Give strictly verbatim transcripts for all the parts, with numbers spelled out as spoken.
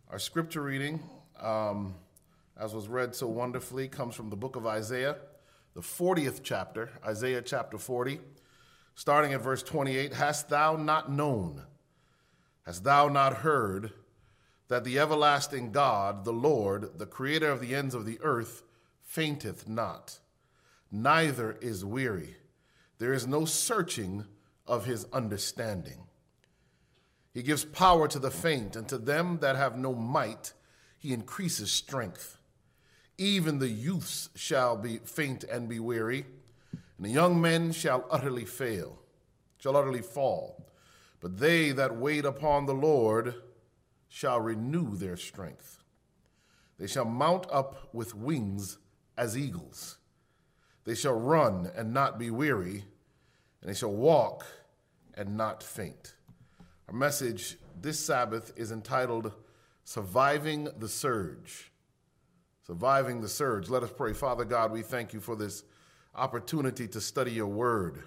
Our scripture reading, um, as was read so wonderfully, comes from the book of Isaiah, the fortieth chapter, Isaiah chapter forty, starting at verse twenty-eight. Hast thou not known, hast thou not heard, that the everlasting God, the Lord, the creator of the ends of the earth, fainteth not, neither is weary. There is no searching of his understanding. He gives power to the faint, and to them that have no might, he increases strength. Even the youths shall be faint and be weary, and the young men shall utterly fail, shall utterly fall. But they that wait upon the Lord shall renew their strength. They shall mount up with wings as eagles. They shall run and not be weary, and they shall walk and not faint. Our message this Sabbath is entitled, Surviving the Surge. Surviving the Surge. Let us pray. Father God, we thank you for this opportunity to study your word.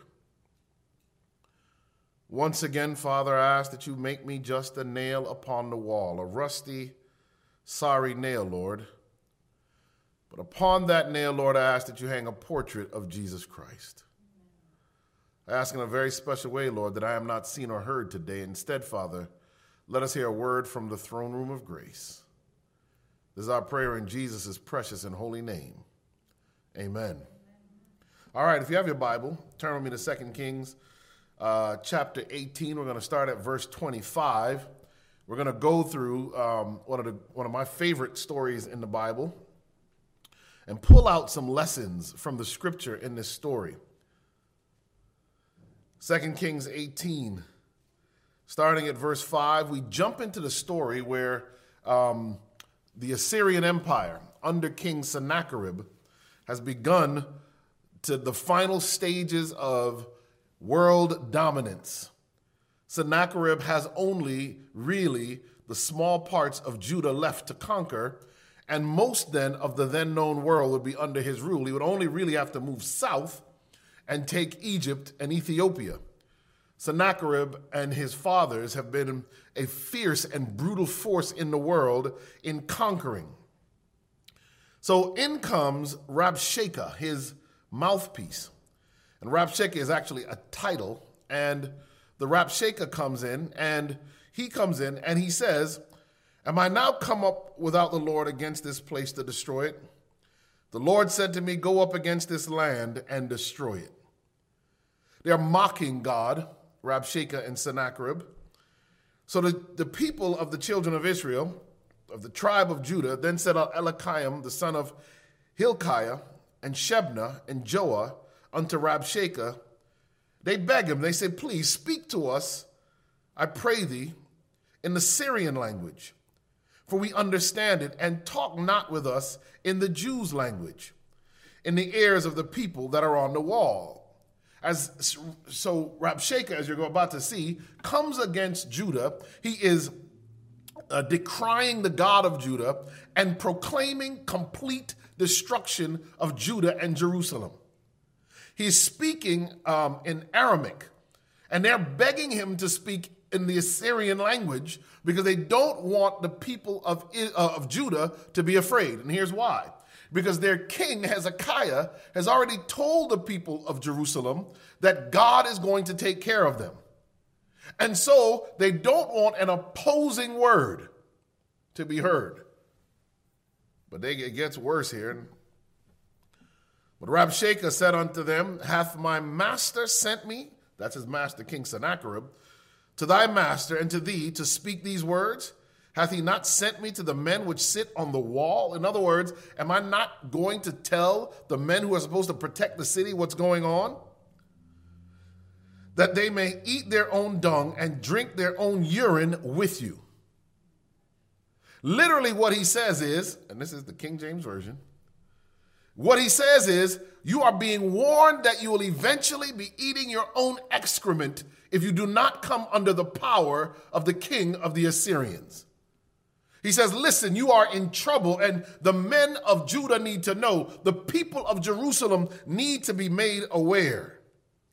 Once again, Father, I ask that you make me just a nail upon the wall, a rusty, sorry nail, Lord. But upon that nail, Lord, I ask that you hang a portrait of Jesus Christ. I ask in a very special way, Lord, that I am not seen or heard today. Instead, Father, let us hear a word from the throne room of grace. This is our prayer in Jesus' precious and holy name. Amen. All right, if you have your Bible, turn with me to Second Kings uh, chapter eighteen. We're going to start at verse twenty-five. We're going to go through um, one of the one of my favorite stories in the Bible and pull out some lessons from the scripture in this story. Second Kings eighteen, starting at verse five, we jump into the story where um, the Assyrian Empire under King Sennacherib has begun to the final stages of world dominance. Sennacherib has only really the small parts of Judah left to conquer, and most then of the then known world would be under his rule. He would only really have to move south and take Egypt and Ethiopia. Sennacherib and his fathers have been a fierce and brutal force in the world in conquering. So in comes Rabshakeh, his mouthpiece. And Rabshakeh is actually a title. And the Rabshakeh comes in, and he comes in and he says, Am I now come up without the Lord against this place to destroy it? The Lord said to me, Go up against this land and destroy it. They're mocking God, Rabshakeh and Sennacherib. So the, the people of the children of Israel, of the tribe of Judah, then set out Eliakim, the son of Hilkiah, and Shebna and Joah unto Rabshakeh. They beg him, they say, Please speak to us, I pray thee, in the Syrian language, for we understand it, and talk not with us in the Jews' language, in the ears of the people that are on the wall. As so Rabshakeh, as you're about to see, comes against Judah. He is uh, decrying the God of Judah and proclaiming complete destruction of Judah and Jerusalem. He's speaking um, in Aramaic, and they're begging him to speak in the Assyrian language because they don't want the people of, uh, of Judah to be afraid. And here's why. Because their king, Hezekiah, has already told the people of Jerusalem that God is going to take care of them. And so they don't want an opposing word to be heard. But they, it gets worse here. But Rabshakeh said unto them, Hath my master sent me, that's his master, King Sennacherib, to thy master and to thee to speak these words? Hath he not sent me to the men which sit on the wall? In other words, am I not going to tell the men who are supposed to protect the city what's going on? That they may eat their own dung and drink their own urine with you. Literally what he says is, and this is the King James Version, what he says is, you are being warned that you will eventually be eating your own excrement if you do not come under the power of the king of the Assyrians. He says, listen, you are in trouble, and the men of Judah need to know. The people of Jerusalem need to be made aware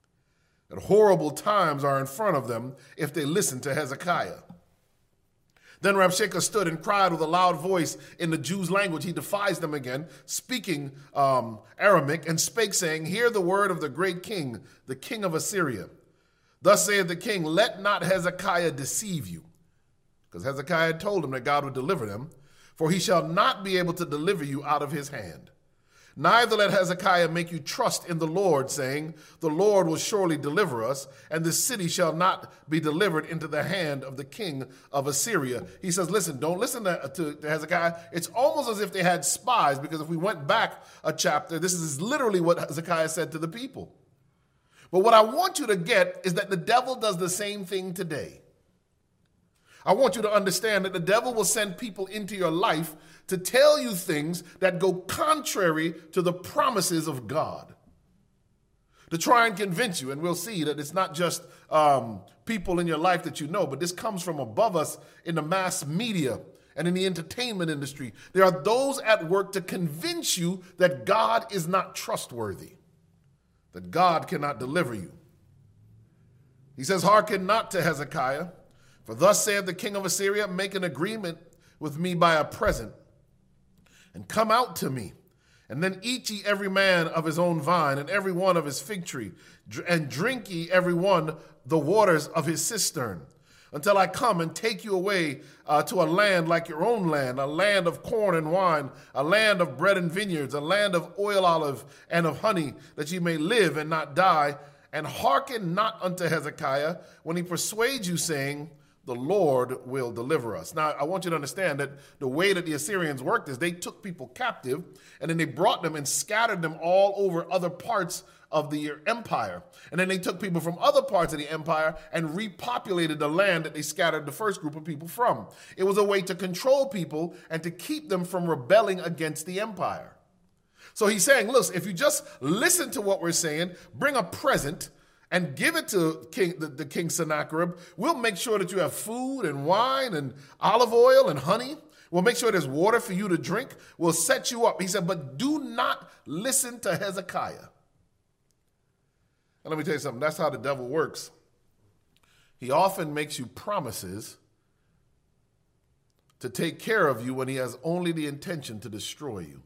that horrible times are in front of them if they listen to Hezekiah. Then Rabshakeh stood and cried with a loud voice in the Jews' language. He defies them again, speaking um, Aramaic, and spake, saying, Hear the word of the great king, the king of Assyria. Thus saith the king, Let not Hezekiah deceive you. Because Hezekiah had told him that God would deliver them. For he shall not be able to deliver you out of his hand. Neither let Hezekiah make you trust in the Lord, saying, The Lord will surely deliver us, and this city shall not be delivered into the hand of the king of Assyria. He says, listen, don't listen to, to, to Hezekiah. It's almost as if they had spies, because if we went back a chapter, this is literally what Hezekiah said to the people. But what I want you to get is that the devil does the same thing today. I want you to understand that the devil will send people into your life to tell you things that go contrary to the promises of God, to try and convince you. And we'll see that it's not just um, people in your life that you know, but this comes from above us in the mass media and in the entertainment industry. There are those at work to convince you that God is not trustworthy, that God cannot deliver you. He says, Hearken not to Hezekiah, for thus saith the king of Assyria, Make an agreement with me by a present, and come out to me, and then eat ye every man of his own vine, and every one of his fig tree, and drink ye every one the waters of his cistern, until I come and take you away uh, to a land like your own land, a land of corn and wine, a land of bread and vineyards, a land of oil olive and of honey, that ye may live and not die. And hearken not unto Hezekiah when he persuades you, saying, The Lord will deliver us. Now, I want you to understand that the way that the Assyrians worked is they took people captive, and then they brought them and scattered them all over other parts of the empire. And then they took people from other parts of the empire and repopulated the land that they scattered the first group of people from. It was a way to control people and to keep them from rebelling against the empire. So he's saying, listen, if you just listen to what we're saying, bring a present, and give it to King, the, the King Sennacherib, we'll make sure that you have food and wine and olive oil and honey. We'll make sure there's water for you to drink. We'll set you up. He said, but do not listen to Hezekiah. And let me tell you something. That's how the devil works. He often makes you promises to take care of you when he has only the intention to destroy you.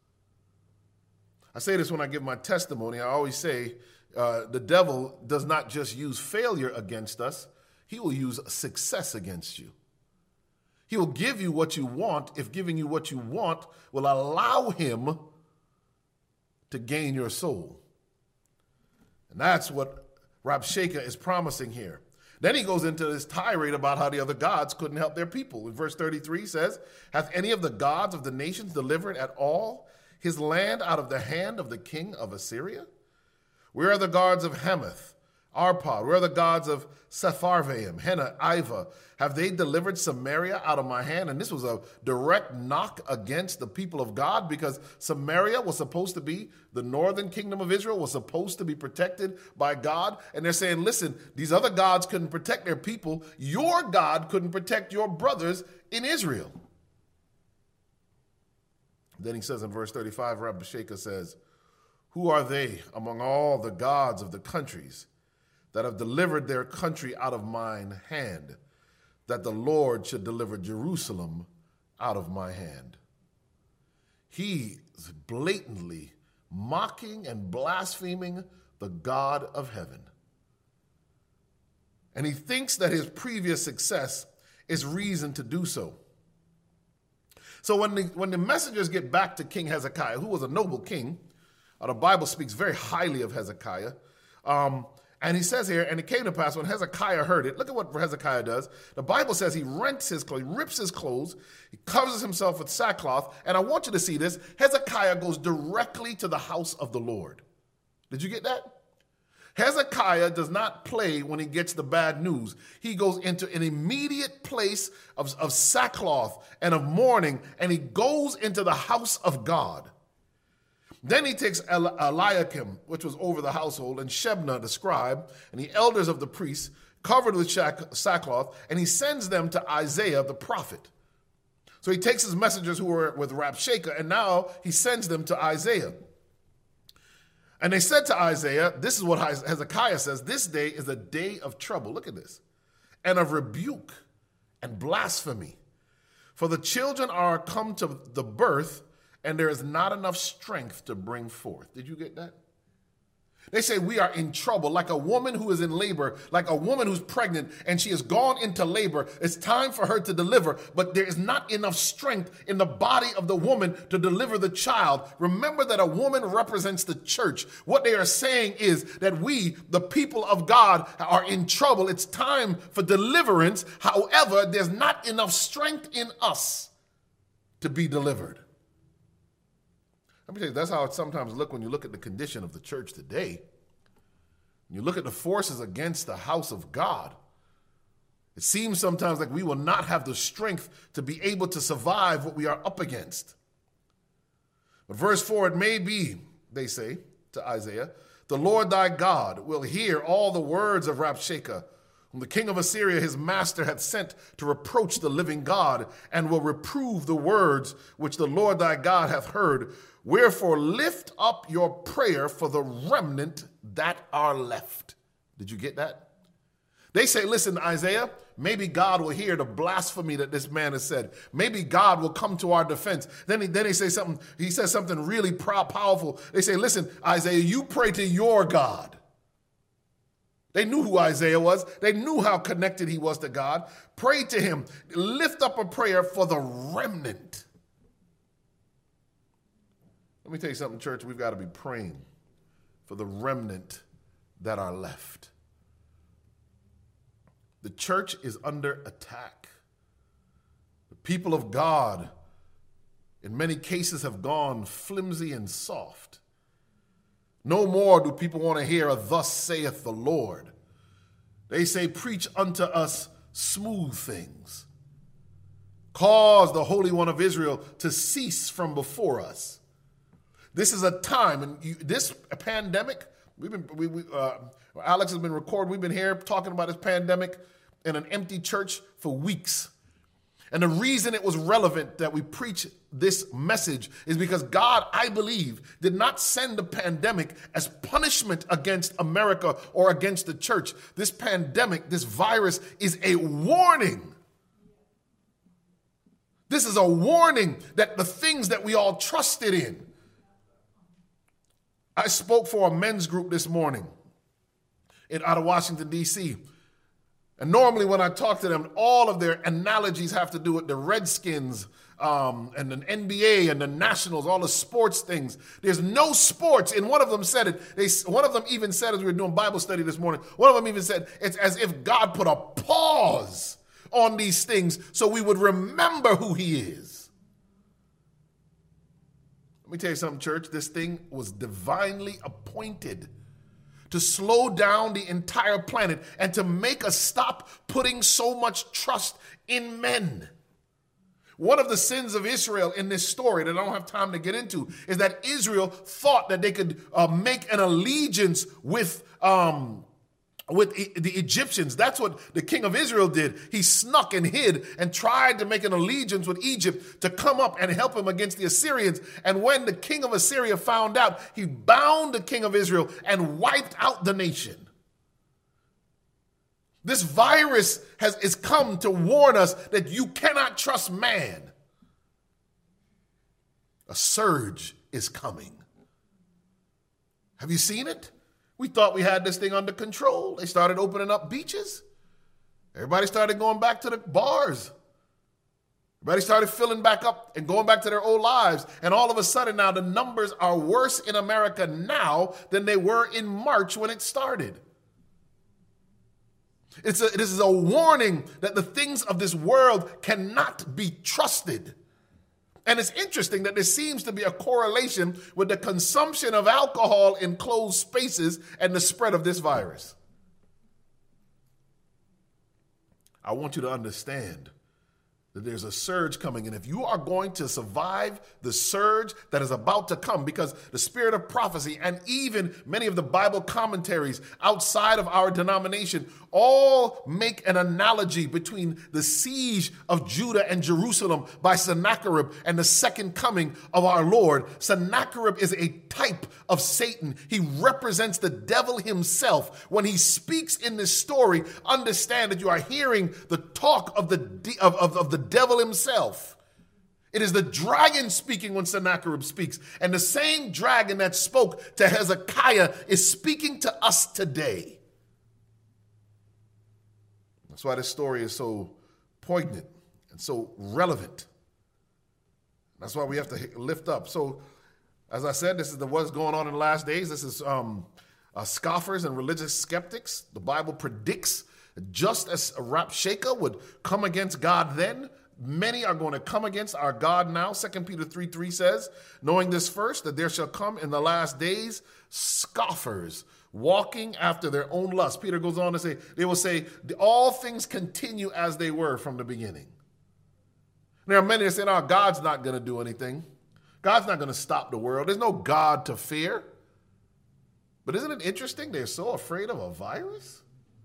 I say this when I give my testimony. I always say, Uh, the devil does not just use failure against us. He will use success against you. He will give you what you want if giving you what you want will allow him to gain your soul. And that's what Rabshakeh is promising here. Then he goes into this tirade about how the other gods couldn't help their people. In verse thirty-three says, Hath any of the gods of the nations delivered at all his land out of the hand of the king of Assyria? Where are the gods of Hamath, Arpad? Where are the gods of Sepharvaim, Hena, Iva? Have they delivered Samaria out of my hand? And this was a direct knock against the people of God, because Samaria was supposed to be, the northern kingdom of Israel was supposed to be protected by God. And they're saying, listen, these other gods couldn't protect their people. Your God couldn't protect your brothers in Israel. Then he says in verse thirty-five, Rabshakeh says, Who are they among all the gods of the countries that have delivered their country out of mine hand, that the Lord should deliver Jerusalem out of my hand? He is blatantly mocking and blaspheming the God of heaven. And he thinks that his previous success is reason to do so. So when the, when the messengers get back to King Hezekiah, who was a noble king, Uh, the Bible speaks very highly of Hezekiah. Um, and he says here, and it came to pass when Hezekiah heard it. Look at what Hezekiah does. The Bible says he rents his clothes, he rips his clothes, he covers himself with sackcloth. And I want you to see this. Hezekiah goes directly to the house of the Lord. Did you get that? Hezekiah does not play when he gets the bad news. He goes into an immediate place of, of sackcloth and of mourning, and he goes into the house of God. Then he takes Eli- Eliakim, which was over the household, and Shebna, the scribe, and the elders of the priests, covered with shack- sackcloth, and he sends them to Isaiah the prophet. So he takes his messengers who were with Rabshakeh, and now he sends them to Isaiah. And they said to Isaiah, this is what Hezekiah says, This day is a day of trouble, look at this, and of rebuke and blasphemy, For the children are come to the birth, and there is not enough strength to bring forth. Did you get that? They say we are in trouble, like a woman who is in labor, like a woman who's pregnant and she has gone into labor. It's time for her to deliver, but there is not enough strength in the body of the woman to deliver the child. Remember that a woman represents the church. What they are saying is that we, the people of God, are in trouble. It's time for deliverance. However, there's not enough strength in us to be delivered. Let me tell you, that's how it sometimes looks when you look at the condition of the church today. When you look at the forces against the house of God, it seems sometimes like we will not have the strength to be able to survive what we are up against. But verse four, it may be, they say to Isaiah, the Lord thy God will hear all the words of Rabshakeh, whom the king of Assyria, his master, hath sent to reproach the living God, and will reprove the words which the Lord thy God hath heard. Wherefore lift up your prayer for the remnant that are left. Did you get that? They say, listen, Isaiah, maybe God will hear the blasphemy that this man has said. Maybe God will come to our defense. Then he, then he say something, he says something really proud, powerful. They say, listen, Isaiah, you pray to your God. They knew who Isaiah was. They knew how connected he was to God. Pray to him. Lift up a prayer for the remnant. Let me tell you something, church. We've got to be praying for the remnant that are left. The church is under attack. The people of God, in many cases, have gone flimsy and soft. No more do people want to hear a thus saith the Lord. They say, preach unto us smooth things. Cause the Holy One of Israel to cease from before us. This is a time, and you, this pandemic, we've been, we, we, uh, Alex has been recording, we've been here talking about this pandemic in an empty church for weeks. And the reason it was relevant that we preach this message is because God, I believe, did not send the pandemic as punishment against America or against the church. This pandemic, this virus, is a warning. This is a warning that the things that we all trusted in. I spoke for a men's group this morning in, out of Washington, D C, and normally when I talk to them, all of their analogies have to do with the Redskins um, and the N B A and the Nationals, all the sports things. There's no sports. And one of them said it. They, one of them even said, as we were doing Bible study this morning, one of them even said, it's as if God put a pause on these things so we would remember who he is. Let me tell you something, church. This thing was divinely appointed to slow down the entire planet and to make us stop putting so much trust in men. One of the sins of Israel in this story that I don't have time to get into is that Israel thought that they could uh, make an allegiance with um, with e- the Egyptians. That's what the king of Israel did. He snuck and hid and tried to make an allegiance with Egypt to come up and help him against the Assyrians. And when the king of Assyria found out, he bound the king of Israel and wiped out the nation. This virus has is come to warn us that you cannot trust man. A surge is coming. Have you seen it? We thought we had this thing under control. They started opening up beaches. Everybody started going back to the bars. Everybody started filling back up and going back to their old lives. And all of a sudden now the numbers are worse in America now than they were in March when it started. It's a, this is a warning that the things of this world cannot be trusted. And it's interesting that there seems to be a correlation with the consumption of alcohol in closed spaces and the spread of this virus. I want you to understand that there's a surge coming. And if you are going to survive the surge that is about to come, because the spirit of prophecy and even many of the Bible commentaries outside of our denomination all make an analogy between the siege of Judah and Jerusalem by Sennacherib and the second coming of our Lord. Sennacherib is a type of Satan. He represents the devil himself. When he speaks in this story, understand that you are hearing the talk of the, of, of, of the devil himself. It is the dragon speaking when Sennacherib speaks. And the same dragon that spoke to Hezekiah is speaking to us today. That's why this story is so poignant and so relevant. That's why we have to lift up. So, as I said, this is the what's going on in the last days. This is um, uh, scoffers and religious skeptics. The Bible predicts that just as Rabshakeh would come against God then, many are going to come against our God now. Second Peter three three says, knowing this first, that there shall come in the last days scoffers, walking after their own lust. Peter goes on to say, they will say, all things continue as they were from the beginning. There are many that say, oh, God's not going to do anything. God's not going to stop the world. There's no God to fear. But isn't it interesting? They're so afraid of a virus.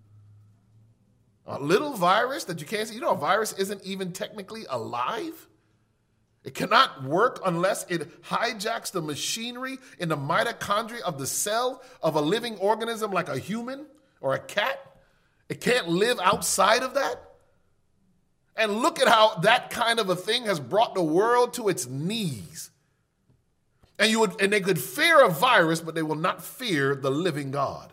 A little virus that you can't see. You know, a virus isn't even technically alive. It cannot work unless it hijacks the machinery in the mitochondria of the cell of a living organism like a human or a cat. It can't live outside of that. And look at how that kind of a thing has brought the world to its knees. And you would, and they could fear a virus, but they will not fear the living God.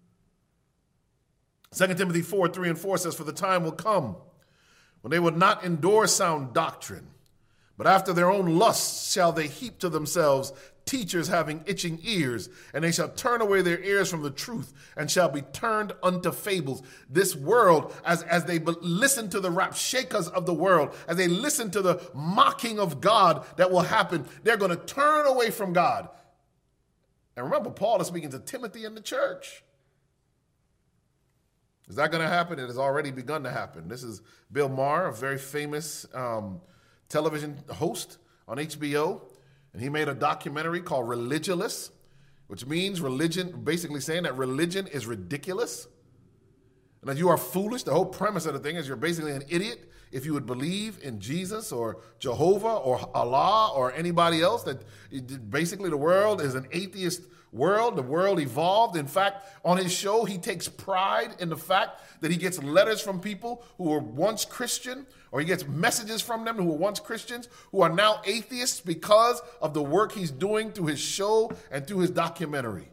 Second Timothy four, three and four says, for the time will come when they will not endure sound doctrine, but after their own lusts shall they heap to themselves teachers having itching ears, and they shall turn away their ears from the truth and shall be turned unto fables. This world, as, as they be- listen to the Rabshakehs of the world, as they listen to the mocking of God that will happen, they're going to turn away from God. And remember, Paul is speaking to Timothy in the church. Is that going to happen? It has already begun to happen. This is Bill Maher, a very famous um, television host on H B O. And he made a documentary called Religulous, which means religion, basically saying that religion is ridiculous and that you are foolish. The whole premise of the thing is you're basically an idiot if you would believe in Jesus or Jehovah or Allah or anybody else, that basically the world is an atheist world. The world evolved. In fact, on his show, he takes pride in the fact that he gets letters from people who were once Christian, or he gets messages from them who were once Christians, who are now atheists because of the work he's doing through his show and through his documentary.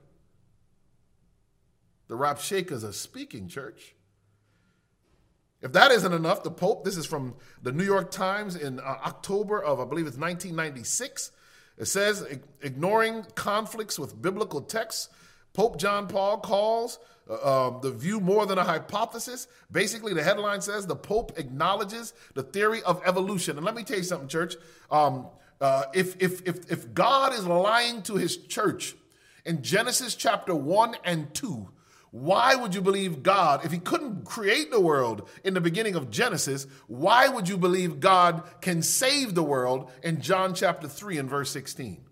The Rabshakehs are speaking, church. If that isn't enough, the Pope, this is from the New York Times in uh, October of, I believe it's nineteen ninety-six. It says, ignoring conflicts with biblical texts, Pope John Paul calls uh, uh, the view more than a hypothesis. Basically, the headline says the Pope acknowledges the theory of evolution. And let me tell you something, church. Um, uh, if, if, if, if God is lying to his church in Genesis chapter one and two, why would you believe God? If he couldn't create the world in the beginning of Genesis, why would you believe God can save the world in John chapter three and verse sixteen?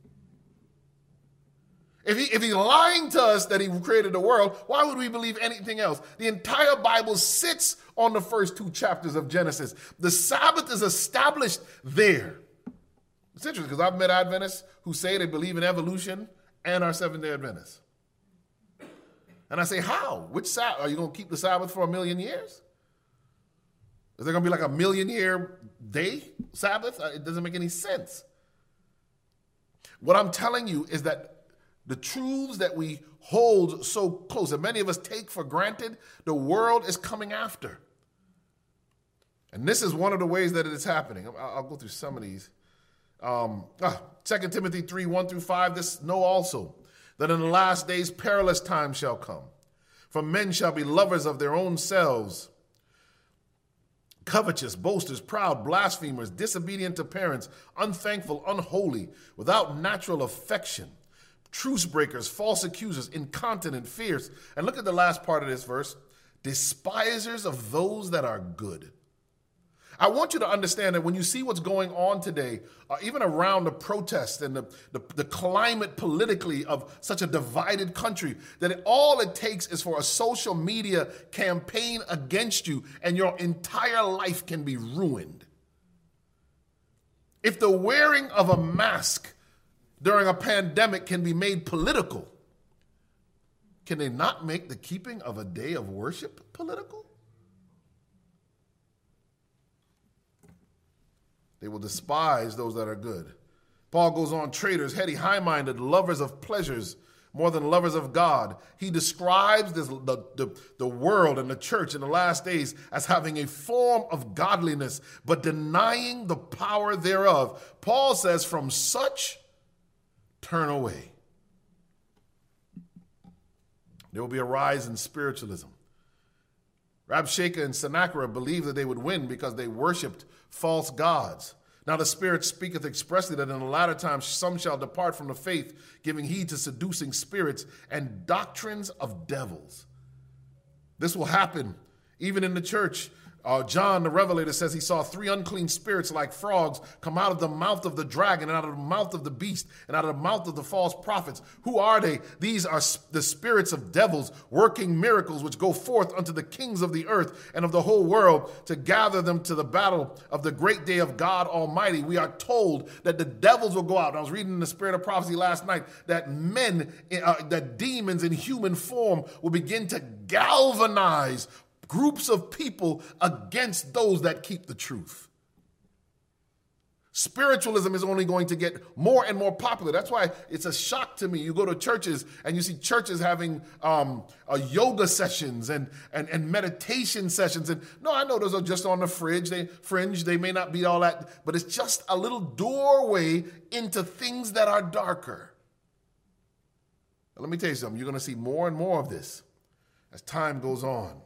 If, he, if he's lying to us that he created the world, why would we believe anything else? The entire Bible sits on the first two chapters of Genesis. The Sabbath is established there. It's interesting because I've met Adventists who say they believe in evolution and are Seventh-day Adventists. And I say, how? Which Sabbath? Are you going to keep the Sabbath for a million years? Is there going to be like a million year day Sabbath? It doesn't make any sense. What I'm telling you is that the truths that we hold so close, that many of us take for granted, the world is coming after. And this is one of the ways that it is happening. I'll, I'll go through some of these. Um, ah, Second Timothy three, one through five, this know also, that in the last days perilous times shall come. For men shall be lovers of their own selves, covetous, boasters, proud, blasphemers, disobedient to parents, unthankful, unholy, without natural affection, truce breakers, false accusers, incontinent, fierce. And look at the last part of this verse. Despisers of those that are good. I want you to understand that when you see what's going on today, uh, even around the protests and the, the, the climate politically of such a divided country, that it, all it takes is for a social media campaign against you and your entire life can be ruined. If the wearing of a mask during a pandemic can be made political, can they not make the keeping of a day of worship political? They will despise those that are good. Paul goes on, traitors, heady, high-minded, lovers of pleasures more than lovers of God. He describes this, the, the, the world and the church in the last days as having a form of godliness, but denying the power thereof. Paul says, from such, turn away. There will be a rise in spiritualism. Rabshakeh and Sennacherib believed that they would win because they worshipped false gods. Now the Spirit speaketh expressly that in the latter times some shall depart from the faith, giving heed to seducing spirits and doctrines of devils. This will happen even in the church. Uh, John the Revelator says he saw three unclean spirits like frogs come out of the mouth of the dragon and out of the mouth of the beast and out of the mouth of the false prophets. Who are they? These are the spirits of devils working miracles which go forth unto the kings of the earth and of the whole world to gather them to the battle of the great day of God Almighty. We are told that the devils will go out. I was reading in the Spirit of Prophecy last night that men, uh, that demons in human form will begin to galvanize groups of people against those that keep the truth. Spiritualism is only going to get more and more popular. That's why it's a shock to me. You go to churches and you see churches having um, uh, yoga sessions and, and, and meditation sessions. And no, I know those are just on the fringe. They fringe. They may not be all that, but it's just a little doorway into things that are darker. Now, let me tell you something. You're going to see more and more of this as time goes on.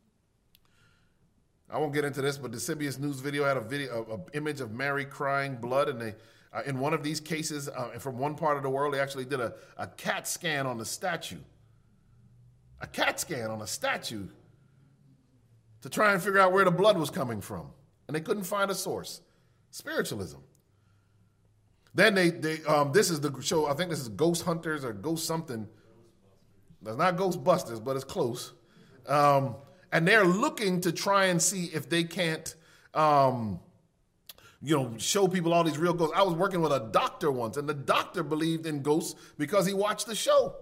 I won't get into this, but the C B S News video had a video, an image of Mary crying blood, and they, uh, in one of these cases, uh, from one part of the world, they actually did a, a CAT scan on the statue. A CAT scan on a statue to try and figure out where the blood was coming from, and they couldn't find a source. Spiritualism. Then they, they um, this is the show, I think this is Ghost Hunters or Ghost something. That's not Ghostbusters, but it's close. Um, And they're looking to try and see if they can't, um, you know, show people all these real ghosts. I was working with a doctor once, and the doctor believed in ghosts because he watched the show.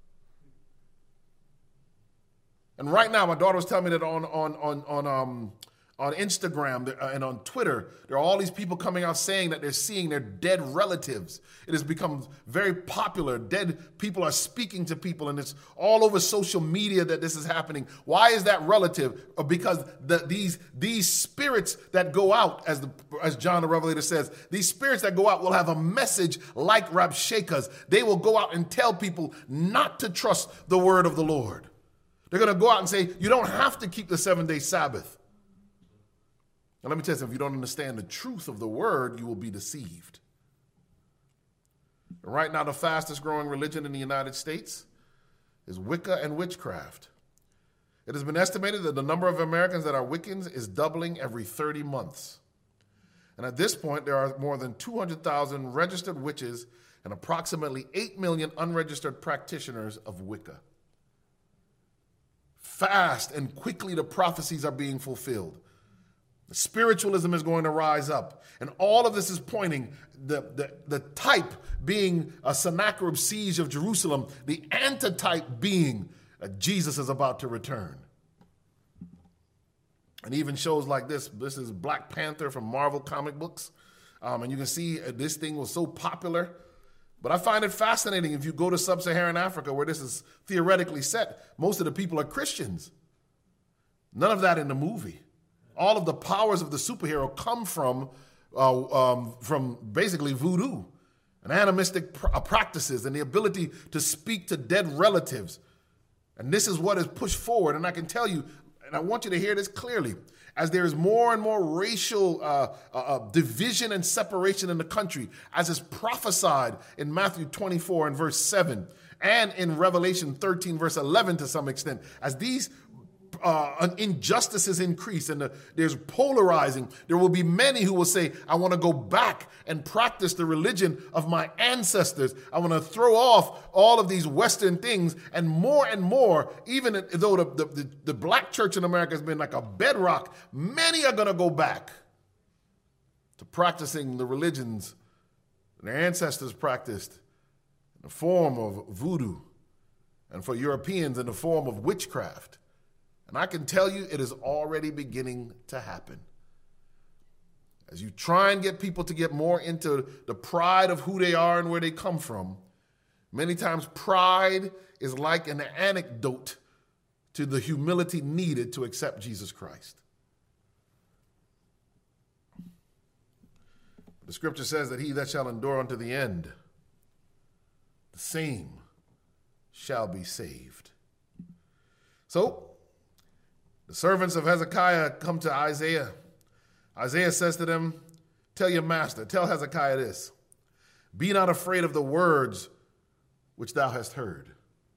And right now, my daughter was telling me that on on on on um on Instagram and on Twitter, there are all these people coming out saying that they're seeing their dead relatives. It has become very popular. Dead people are speaking to people, and it's all over social media that this is happening. Why is that relative? Because the, these these spirits that go out, as the as John the Revelator says, these spirits that go out will have a message like Rabshakeh's. They will go out and tell people not to trust the word of the Lord. They're going to go out and say, you don't have to keep the seven-day Sabbath. Now, let me tell you something. If you don't understand the truth of the word, you will be deceived. Right now, the fastest growing religion in the United States is Wicca and witchcraft. It has been estimated that the number of Americans that are Wiccans is doubling every thirty months. And at this point, there are more than two hundred thousand registered witches and approximately eight million unregistered practitioners of Wicca. Fast and quickly, the prophecies are being fulfilled. Spiritualism is going to rise up. And all of this is pointing, the, the, the type being a Sennacherib siege of Jerusalem, the antitype being that Jesus is about to return. And even shows like this, this is Black Panther from Marvel comic books. Um, and you can see this thing was so popular. But I find it fascinating if you go to sub-Saharan Africa, where this is theoretically set, most of the people are Christians. None of that in the movie. All of the powers of the superhero come from uh, um, from basically voodoo and animistic pr- practices and the ability to speak to dead relatives. And this is what is pushed forward. And I can tell you, and I want you to hear this clearly, as there is more and more racial uh, uh, uh, division and separation in the country, as is prophesied in Matthew twenty-four and verse seven, and in Revelation thirteen, verse eleven to some extent, as these Uh, injustices increase and the, there's polarizing, there will be many who will say, I want to go back and practice the religion of my ancestors. I want to throw off all of these Western things. And more and more, even though the, the, the, the black church in America has been like a bedrock, many are going to go back to practicing the religions their ancestors practiced in the form of voodoo, and for Europeans in the form of witchcraft. And I can tell you it is already beginning to happen. as you try and get people to get more into the pride of who they are and where they come from, many times pride is like an antidote to the humility needed to accept Jesus Christ. The scripture says that he that shall endure unto the end, the same shall be saved. So, the servants of Hezekiah come to Isaiah. Isaiah says to them, tell your master, tell Hezekiah this, be not afraid of the words which thou hast heard,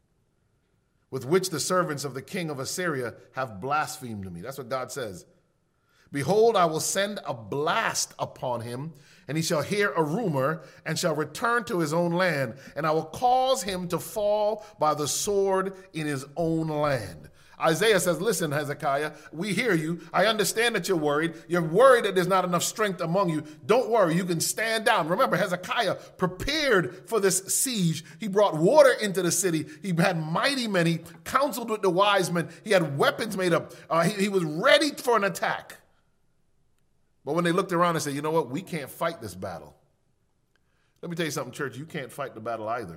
with which the servants of the king of Assyria have blasphemed me. That's what God says. Behold, I will send a blast upon him, and he shall hear a rumor, and shall return to his own land, and I will cause him to fall by the sword in his own land. Isaiah says, listen, Hezekiah, we hear you. I understand that you're worried. You're worried that there's not enough strength among you. Don't worry, you can stand down. Remember, Hezekiah prepared for this siege. He brought water into the city. He had mighty men. He counseled with the wise men. He had weapons made up. Uh, he, he was ready for an attack. But when they looked around and said, you know what, we can't fight this battle. Let me tell you something, church, you can't fight the battle either.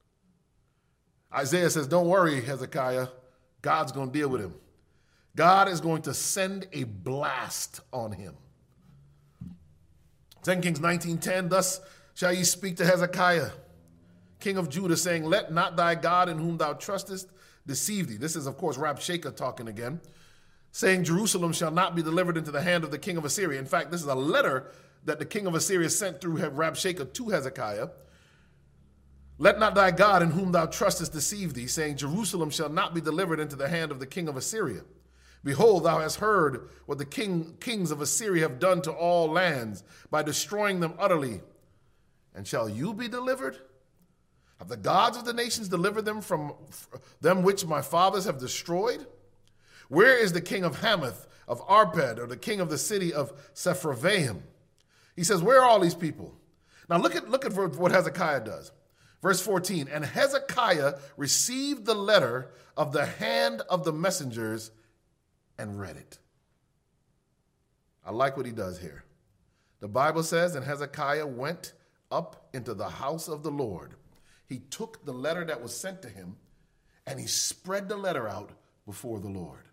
Isaiah says, don't worry, Hezekiah. God's going to deal with him. God is going to send a blast on him. Second Kings nineteen ten, thus shall ye speak to Hezekiah, king of Judah, saying, let not thy God in whom thou trustest deceive thee. This is, of course, Rabshakeh talking again, saying, Jerusalem shall not be delivered into the hand of the king of Assyria. In fact, this is a letter that the king of Assyria sent through Rabshakeh to Hezekiah. Let not thy God in whom thou trustest deceive thee, saying, Jerusalem shall not be delivered into the hand of the king of Assyria. Behold, thou hast heard what the king, kings of Assyria have done to all lands by destroying them utterly. And shall you be delivered? Have the gods of the nations delivered them from them which my fathers have destroyed? Where is the king of Hamath, of Arpad, or the king of the city of Sepharvaim? He says, where are all these people? Now look at, look at what Hezekiah does. Verse fourteen, and Hezekiah received the letter of the hand of the messengers and read it. I like what he does here. The Bible says, and Hezekiah went up into the house of the Lord. He took the letter that was sent to him and he spread the letter out before the Lord.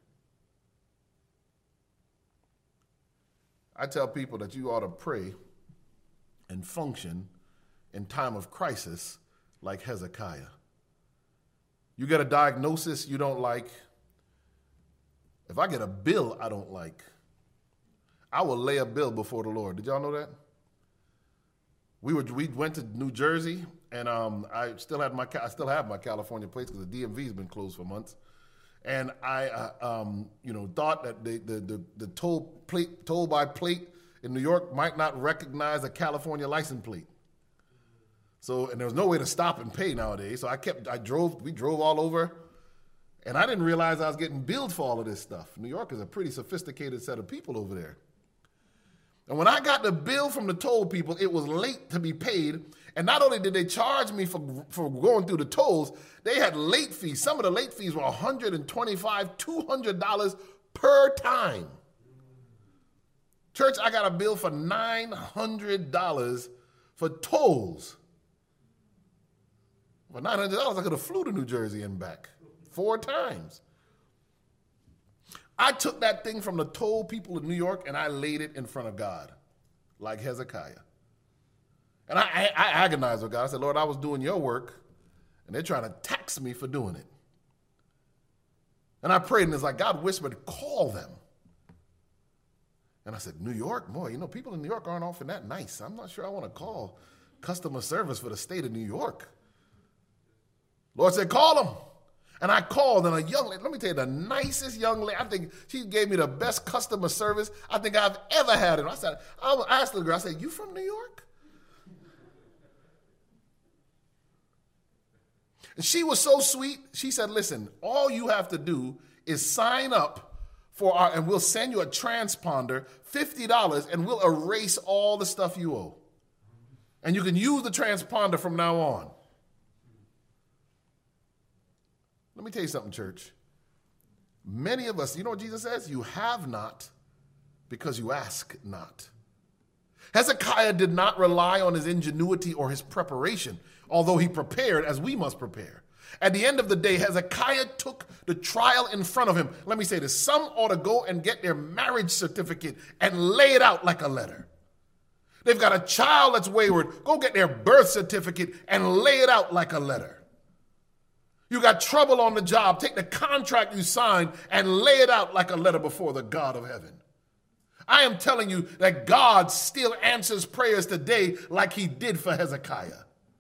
I tell people that you ought to pray and function in time of crisis like Hezekiah. You get a diagnosis you don't like. If I get a bill I don't like, I will lay a bill before the Lord. Did y'all know that? We were we went to New Jersey, and um, I still had my I still have my California plates because the D M V has been closed for months. And I, uh, um, you know, thought that the the the, the toll plate toll by plate in New York might not recognize a California license plate. So, and there was no way to stop and pay nowadays. So I kept, I drove, we drove all over, and I didn't realize I was getting billed for all of this stuff. New York is a pretty sophisticated set of people over there. And when I got the bill from the toll people, it was late to be paid. And not only did they charge me for, for going through the tolls, they had late fees. Some of the late fees were one hundred twenty-five dollars, two hundred dollars per time. Church, I got a bill for nine hundred dollars for tolls. For nine hundred dollars, I could have flew to New Jersey and back four times. I took that thing from the toll people in New York and I laid it in front of God, like Hezekiah. And I, I, I agonized with God. I said, Lord, I was doing your work, and they're trying to tax me for doing it. And I prayed, and it's like God whispered, call them. And I said, New York? Boy, you know, people in New York aren't often that nice. I'm not sure I want to call customer service for the state of New York. Lord said, call them. And I called, and a young lady, let me tell you, the nicest young lady, I think she gave me the best customer service I think I've ever had. And I said, I asked the girl, I said, you from New York? And she was so sweet. She said, listen, all you have to do is sign up for our, and we'll send you a transponder, fifty dollars, and we'll erase all the stuff you owe. And you can use the transponder from now on. Let me tell you something, church. Many of us, you know what Jesus says? You have not because you ask not. Hezekiah did not rely on his ingenuity or his preparation, although he prepared as we must prepare. At the end of the day, Hezekiah took the trial in front of him. Let me say this. Some ought to go and get their marriage certificate and lay it out like a letter. They've got a child that's wayward. Go get their birth certificate and lay it out like a letter. You got trouble on the job. Take the contract you signed and lay it out like a letter before the God of heaven. I am telling you that God still answers prayers today like he did for Hezekiah.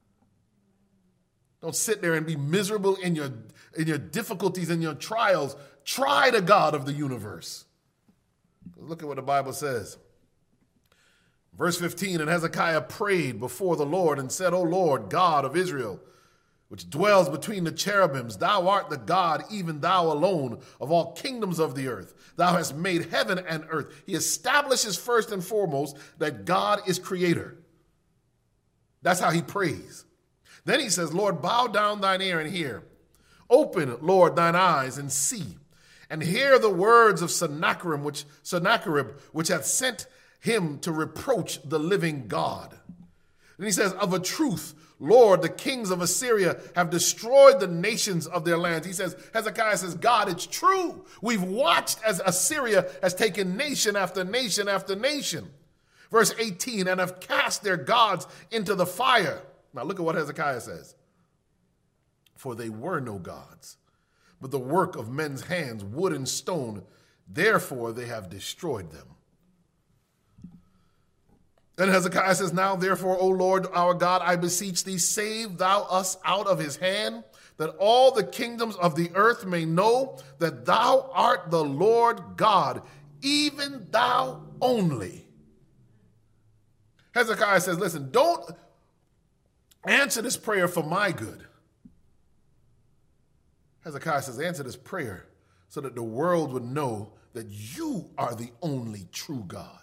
Don't sit there and be miserable in your, in your difficulties and your trials. Try the God of the universe. Look at what the Bible says. Verse fifteen, and Hezekiah prayed before the Lord and said, O Lord, God of Israel, which dwells between the cherubims, thou art the God, even thou alone, of all kingdoms of the earth. Thou hast made heaven and earth. He establishes first and foremost that God is creator. That's how he prays. Then he says, Lord, bow down thine ear and hear. Open, Lord, thine eyes and see, and hear the words of Sennacherib, which, Sennacherib, which hath sent him to reproach the living God. And he says, of a truth, Lord, the kings of Assyria have destroyed the nations of their lands. He says, Hezekiah says, God, it's true. We've watched as Assyria has taken nation after nation after nation. Verse eighteen, and have cast their gods into the fire. Now look at what Hezekiah says. For they were no gods, but the work of men's hands, wood and stone. Therefore they have destroyed them. And Hezekiah says, now therefore, O Lord our God, I beseech thee, save thou us out of his hand, that all the kingdoms of the earth may know that thou art the Lord God, even thou only. Hezekiah says, listen, don't answer this prayer for my good. Hezekiah says, answer this prayer so that the world would know that you are the only true God.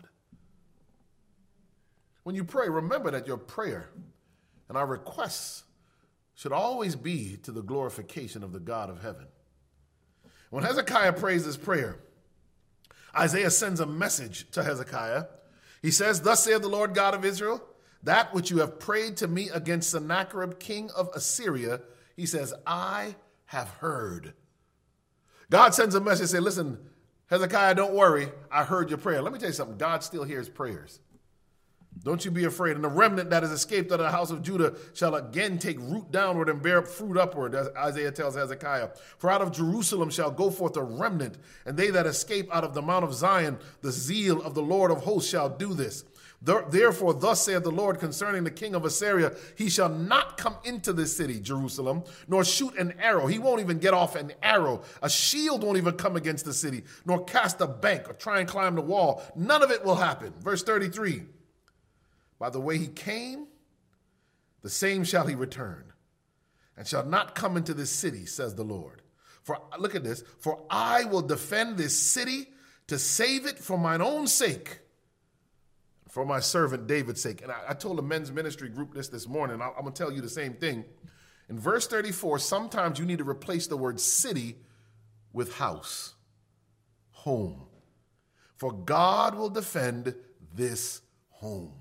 When you pray, remember that your prayer and our requests should always be to the glorification of the God of heaven. When Hezekiah prays this prayer, Isaiah sends a message to Hezekiah. He says, thus saith the Lord God of Israel, that which you have prayed to me against Sennacherib, king of Assyria, he says, I have heard. God sends a message, say, listen, Hezekiah, don't worry. I heard your prayer. Let me tell you something. God still hears prayers. Don't you be afraid. And the remnant that has escaped out of the house of Judah shall again take root downward and bear fruit upward, as Isaiah tells Hezekiah. For out of Jerusalem shall go forth a remnant, and they that escape out of the Mount of Zion, the zeal of the Lord of hosts shall do this. Therefore, thus saith the Lord concerning the king of Assyria, he shall not come into this city, Jerusalem, nor shoot an arrow. He won't even get off an arrow. A shield won't even come against the city, nor cast a bank or try and climb the wall. None of it will happen. Verse thirty-three. By the way he came, the same shall he return, and shall not come into this city, says the Lord. For look at this, for I will defend this city to save it for mine own sake, for my servant David's sake. And I, I told the men's ministry group this this morning. I, I'm going to tell you the same thing. In verse thirty-four, sometimes you need to replace the word city with house, home. For God will defend this home.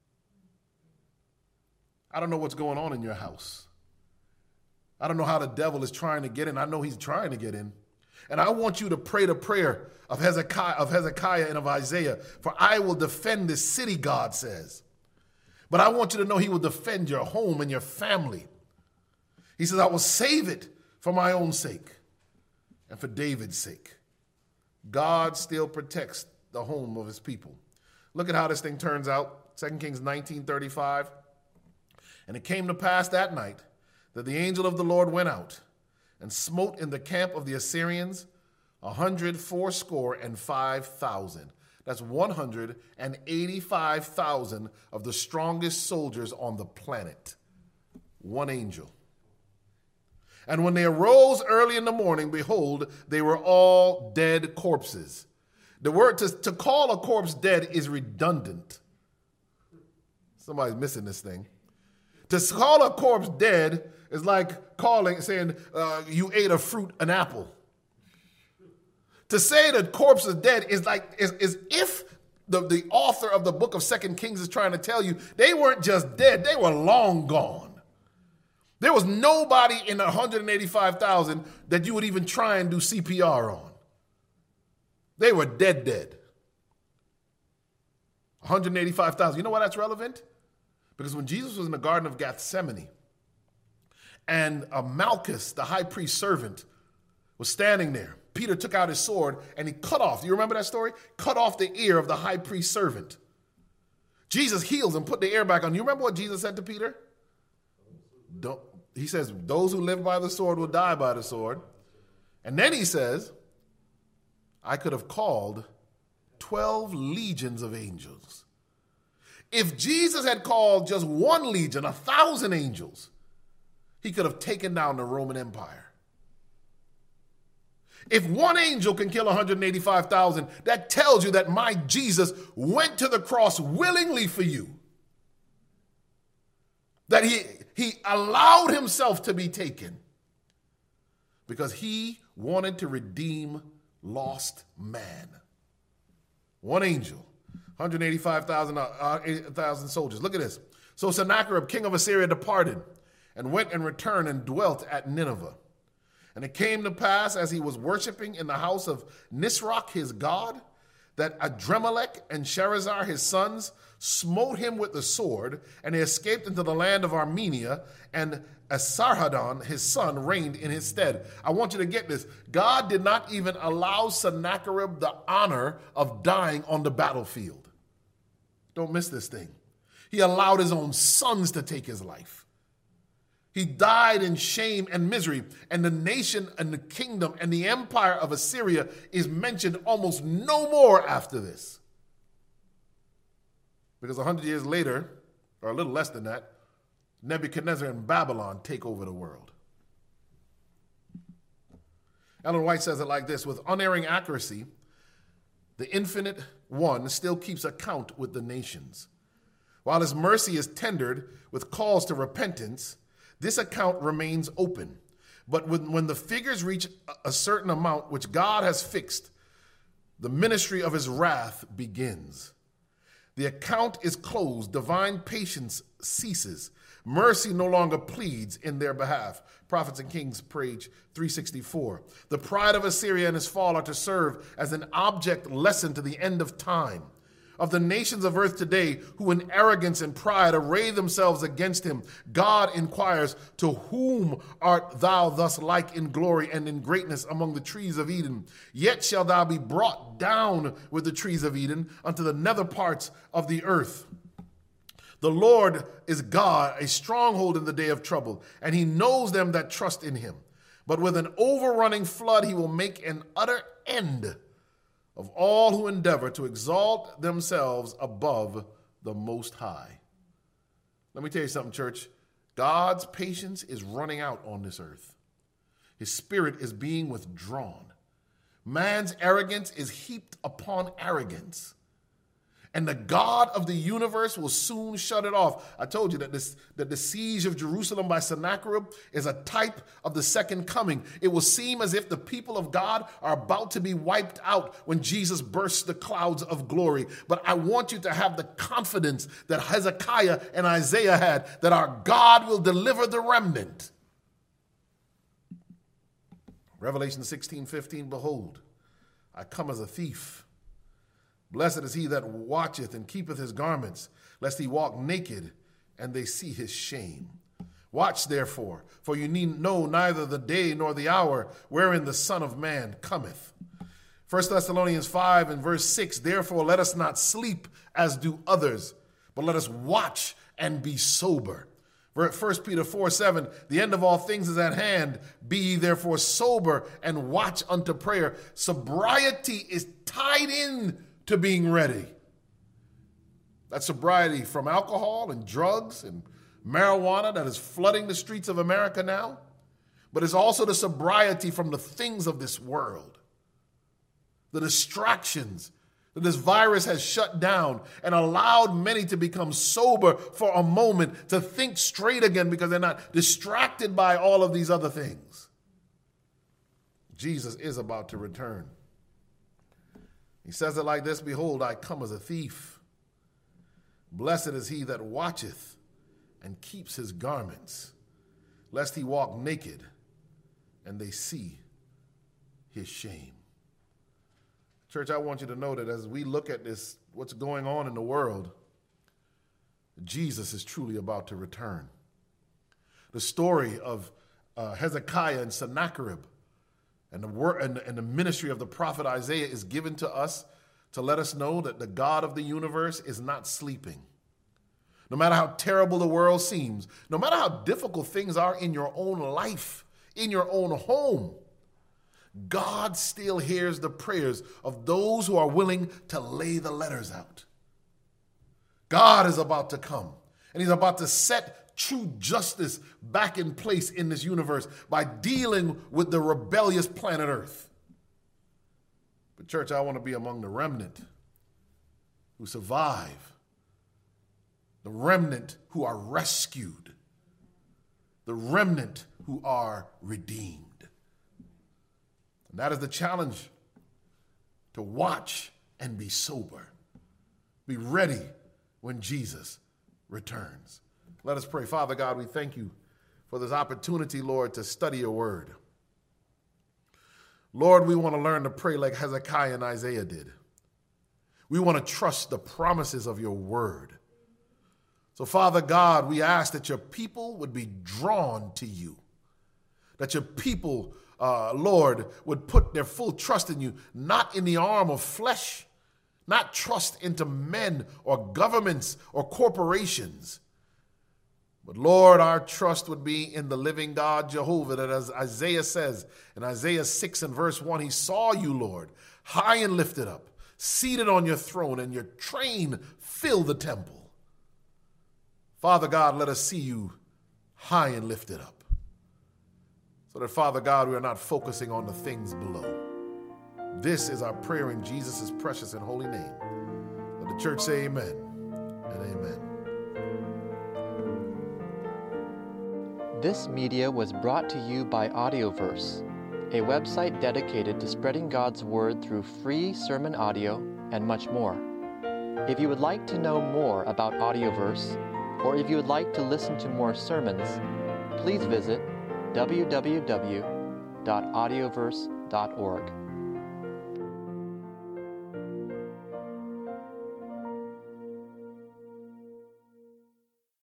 I don't know what's going on in your house. I don't know how the devil is trying to get in. I know he's trying to get in. And I want you to pray the prayer of Hezekiah, of Hezekiah and of Isaiah. For I will defend this city, God says. But I want you to know he will defend your home and your family. He says, I will save it for my own sake and for David's sake. God still protects the home of his people. Look at how this thing turns out. Second Kings nineteen thirty-five. And it came to pass that night that the angel of the Lord went out and smote in the camp of the Assyrians a hundred fourscore and five thousand. That's one hundred eighty-five thousand of the strongest soldiers on the planet. One angel. And when they arose early in the morning, behold, they were all dead corpses. The word to, to call a corpse dead is redundant. Somebody's missing this thing. To call a corpse dead is like calling, saying uh, you ate a fruit, an apple. To say the corpse is dead is like is, is if the, the author of the book of Second Kings is trying to tell you, they weren't just dead, they were long gone. There was nobody in the one hundred eighty-five thousand that you would even try and do C P R on. They were dead, dead. one hundred eighty-five thousand. You know why that's relevant? Because when Jesus was in the Garden of Gethsemane and uh, Malchus, the high priest servant, was standing there, Peter took out his sword and he cut off, do you remember that story? Cut off the ear of the high priest servant. Jesus heals and put the ear back on. You remember what Jesus said to Peter? Don't, he says, those who live by the sword will die by the sword. And then he says, I could have called twelve legions of angels. If Jesus had called just one legion, a thousand angels, he could have taken down the Roman Empire. If one angel can kill one hundred eighty-five thousand, that tells you that my Jesus went to the cross willingly for you. That he, he allowed himself to be taken because he wanted to redeem lost man. One angel, one hundred eighty-five thousand uh, soldiers. Look at this. So Sennacherib, king of Assyria, departed and went and returned and dwelt at Nineveh. And it came to pass, as he was worshiping in the house of Nisroch, his god, that Adremelech and Sharezer, his sons, smote him with the sword, and he escaped into the land of Armenia, and Esarhaddon, his son, reigned in his stead. I want you to get this. God did not even allow Sennacherib the honor of dying on the battlefield. Don't miss this thing. He allowed his own sons to take his life. He died in shame and misery, and the nation and the kingdom and the empire of Assyria is mentioned almost no more after this. Because a hundred years later, or a little less than that, Nebuchadnezzar and Babylon take over the world. Ellen White says it like this: with unerring accuracy, the infinite one still keeps account with the nations. While his mercy is tendered with calls to repentance, this account remains open. But when, when the figures reach a certain amount which God has fixed, the ministry of his wrath begins. The account is closed. Divine patience ceases. Mercy no longer pleads in their behalf. Prophets and Kings, page three sixty-four. The pride of Assyria and his fall are to serve as an object lesson to the end of time. Of the nations of earth today, who in arrogance and pride array themselves against him, God inquires, to whom art thou thus like in glory and in greatness among the trees of Eden? Yet shalt thou be brought down with the trees of Eden unto the nether parts of the earth. The Lord is God, a stronghold in the day of trouble, and he knows them that trust in him. But with an overrunning flood he will make an utter end of all who endeavor to exalt themselves above the Most High. Let me tell you something, church. God's patience is running out on this earth. His spirit is being withdrawn. Man's arrogance is heaped upon arrogance. And the God of the universe will soon shut it off. I told you that, this, that the siege of Jerusalem by Sennacherib is a type of the second coming. It will seem as if the people of God are about to be wiped out when Jesus bursts the clouds of glory. But I want you to have the confidence that Hezekiah and Isaiah had, that our God will deliver the remnant. Revelation sixteen fifteen, behold, I come as a thief. Blessed is he that watcheth and keepeth his garments, lest he walk naked and they see his shame. Watch therefore, for you need know neither the day nor the hour wherein the Son of Man cometh. First Thessalonians five and verse six, therefore let us not sleep as do others, but let us watch and be sober. First Peter four seven, the end of all things is at hand. Be ye therefore sober and watch unto prayer. Sobriety is tied in to being ready. That sobriety from alcohol and drugs and marijuana that is flooding the streets of America now, but it's also the sobriety from the things of this world, the distractions that this virus has shut down and allowed many to become sober for a moment, to think straight again because they're not distracted by all of these other things. Jesus is about to return. He says it like this, behold, I come as a thief. Blessed is he that watcheth and keeps his garments, lest he walk naked and they see his shame. Church, I want you to know that as we look at this, what's going on in the world, Jesus is truly about to return. The story of uh, Hezekiah and Sennacherib and the, word, and, and the ministry of the prophet Isaiah is given to us to let us know that the God of the universe is not sleeping. No matter how terrible the world seems, no matter how difficult things are in your own life, in your own home, God still hears the prayers of those who are willing to lay the letters out. God is about to come, and he's about to set true justice back in place in this universe by dealing with the rebellious planet Earth. But church, I want to be among the remnant who survive, the remnant who are rescued, the remnant who are redeemed. And that is the challenge, to watch and be sober. Be ready when Jesus returns. Let us pray. Father God, we thank you for this opportunity, Lord, to study your word. Lord, we want to learn to pray like Hezekiah and Isaiah did. We want to trust the promises of your word. So, Father God, we ask that your people would be drawn to you, that your people Uh, Lord, would put their full trust in you, not in the arm of flesh, not trust into men or governments or corporations. But Lord, our trust would be in the living God, Jehovah, that as Isaiah says in Isaiah six and verse one, he saw you, Lord, high and lifted up, seated on your throne, and your train filled the temple. Father God, let us see you high and lifted up, so that, Father God, we are not focusing on the things below. This is our prayer in Jesus' precious and holy name. Let the church say amen and amen. This media was brought to you by Audioverse, a website dedicated to spreading God's word through free sermon audio and much more. If you would like to know more about Audioverse, or if you would like to listen to more sermons, please visit w w w dot audioverse dot org.